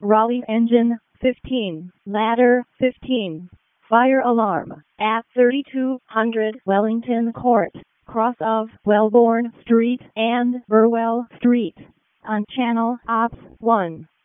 Raleigh engine 15, ladder 15. Fire alarm at 3200 Wellington Court, cross of Wellborn Street and Burwell Street, on Channel Ops 1.